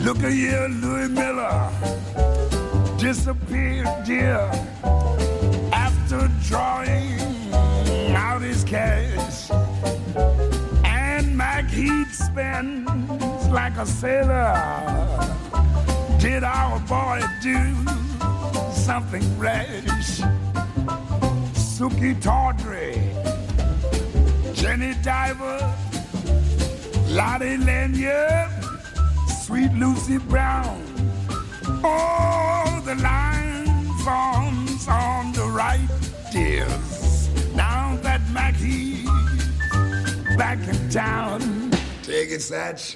Look at here, Louis Miller disappeared, dear, after drawing out his cash. And Mac Heat spends like a sailor. Did our boy do something rash? Suki Tawdry, Jenny Diver, Lottie Lanyard, Sweet Lucy Brown. Oh, the line forms on the right, dears. Now that Mackie's back in town. Take it, Satch.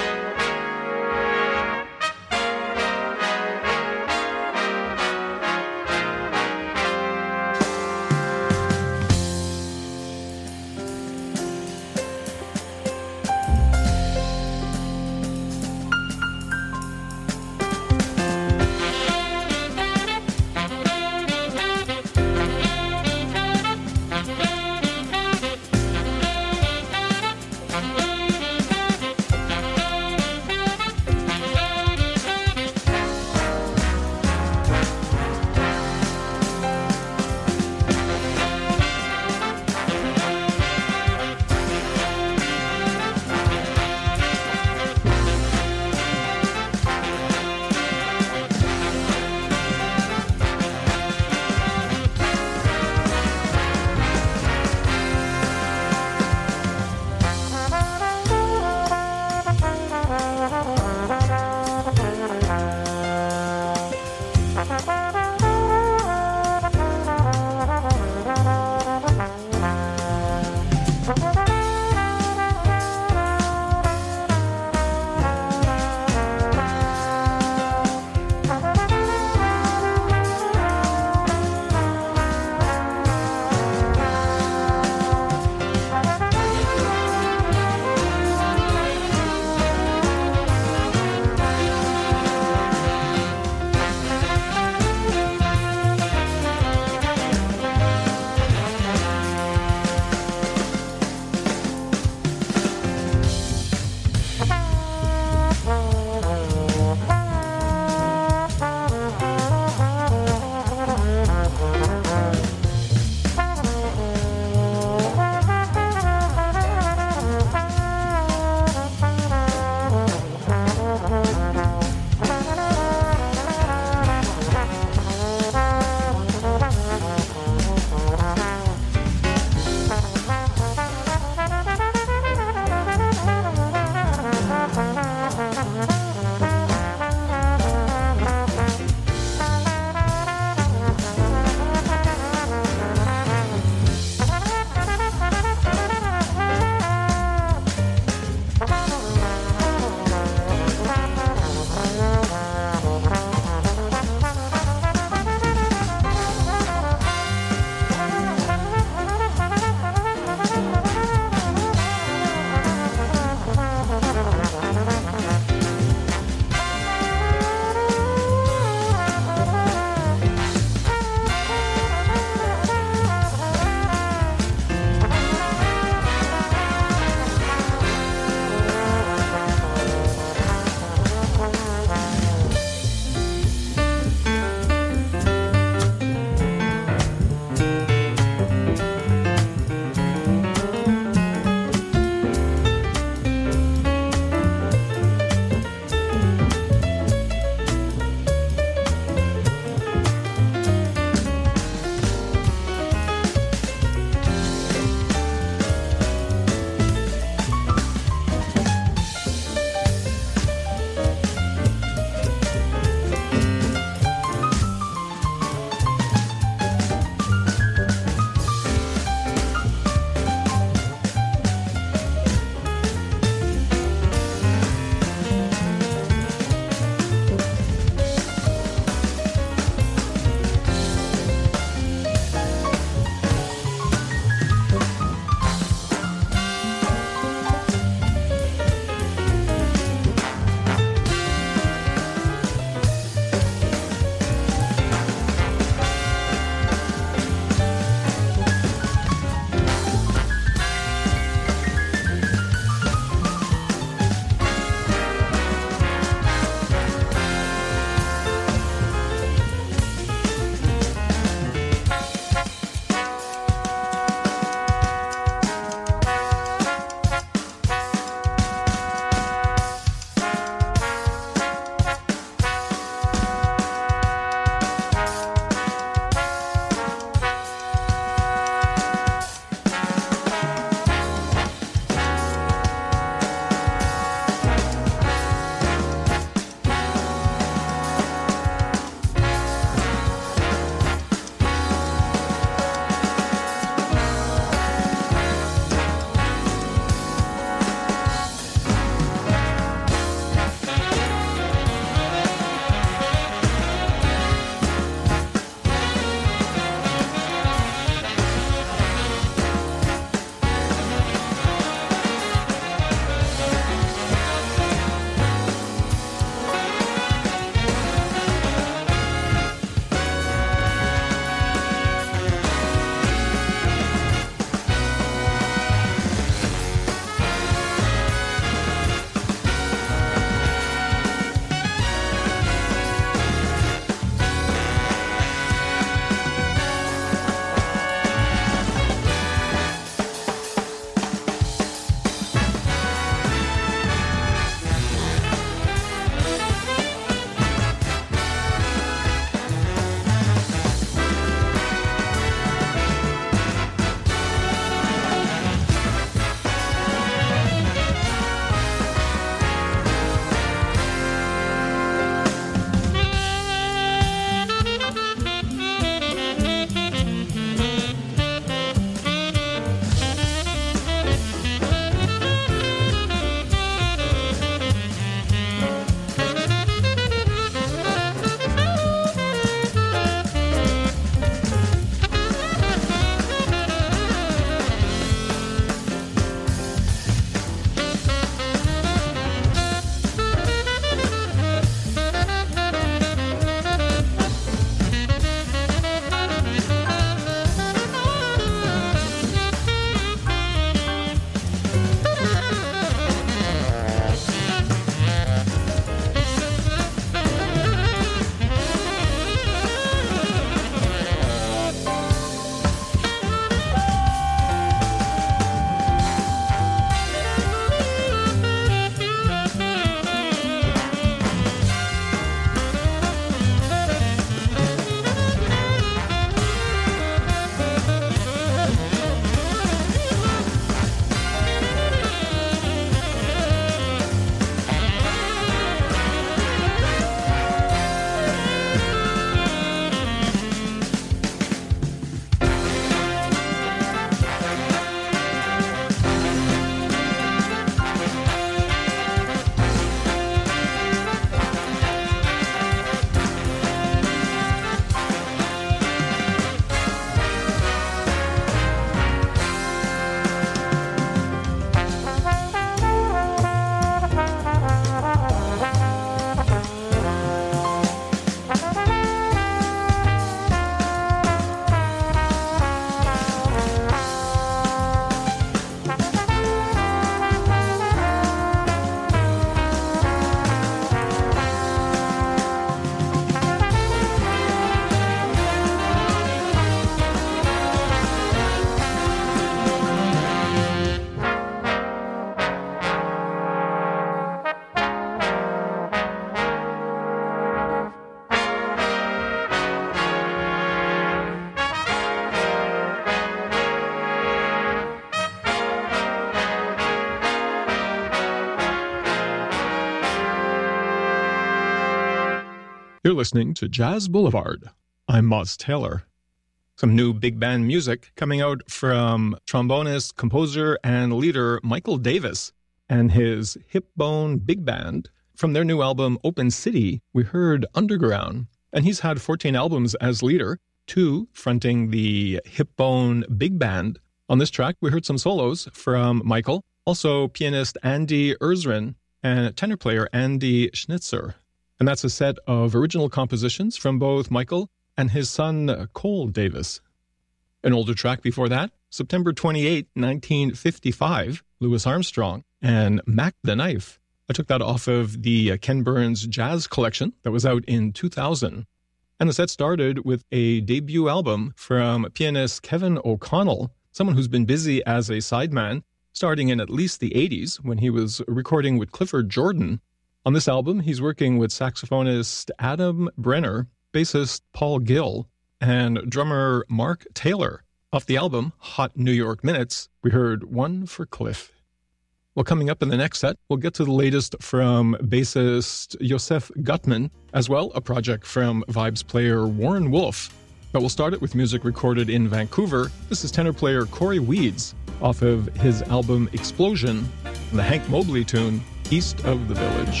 You're listening to Jazz Boulevard. I'm Moz Taylor. Some new big band music coming out from trombonist, composer, and leader Michael Davis and his Hip-Bone Big Band. From their new album, Open City, we heard Underground. And he's had 14 albums as leader, 2 fronting the Hip-Bone Big Band. On this track, we heard some solos from Michael, also pianist Andy Erzrin and tenor player Andy Schnitzer. And that's a set of original compositions from both Michael and his son Cole Davis. An older track before that, September 28, 1955, Louis Armstrong and Mac the Knife. I took that off of the Ken Burns Jazz Collection that was out in 2000. And the set started with a debut album from pianist Kevin O'Connell, someone who's been busy as a sideman, starting in at least the 80s when he was recording with Clifford Jordan. On this album, he's working with saxophonist Adam Brenner, bassist Paul Gill, and drummer Mark Taylor. Off the album, Hot New York Minutes, we heard One for Cliff. Well, coming up in the next set, we'll get to the latest from bassist Yosef Gutman, as well a project from Vibes player Warren Wolf. But we'll start it with music recorded in Vancouver. This is tenor player Corey Weeds off of his album Explosion, and the Hank Mobley tune, East of the Village.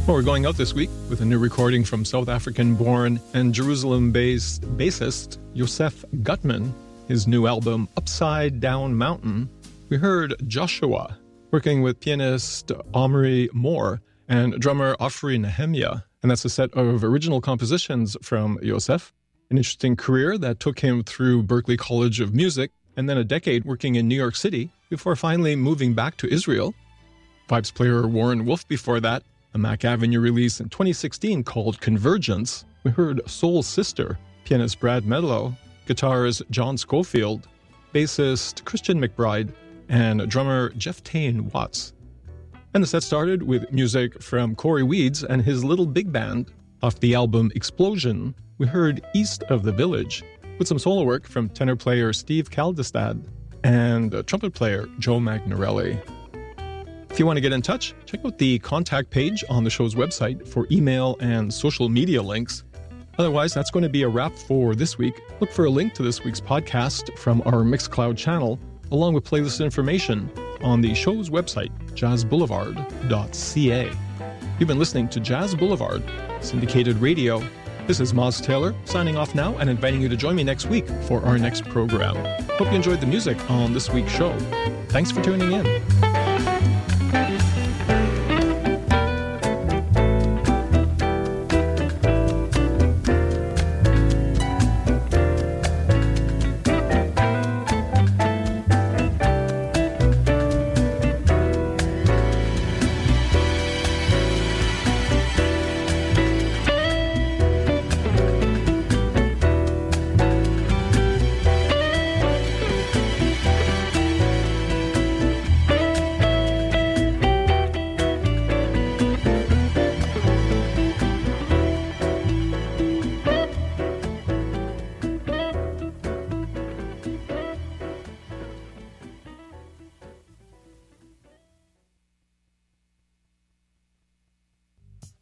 Well, we're going out this week with a new recording from South African-born and Jerusalem-based bassist Yosef Gutman. His new album, Upside Down Mountain. We heard Joshua, working with pianist Omri Moore and drummer Afri Nehemiah. And that's a set of original compositions from Yosef. An interesting career that took him through Berklee College of Music and then a decade working in New York City before finally moving back to Israel. Vibes player Warren Wolf before that. A Mac Avenue release in 2016 called Convergence. We heard Soul Sister, pianist Brad Medlow, guitarist John Schofield, bassist Christian McBride, and drummer Jeff Tain Watts. And the set started with music from Corey Weeds and his Little Big Band. Off the album Explosion, we heard East of the Village, with some solo work from tenor player Steve Kaldestad and trumpet player Joe Magnarelli. If you want to get in touch, check out the contact page on the show's website for email and social media links. Otherwise, that's going to be a wrap for this week. Look for a link to this week's podcast from our Mixcloud channel, along with playlist information on the show's website, jazzboulevard.ca. You've been listening to Jazz Boulevard, syndicated radio. This is Moz Taylor, signing off now and inviting you to join me next week for our next program. Hope you enjoyed the music on this week's show. Thanks for tuning in.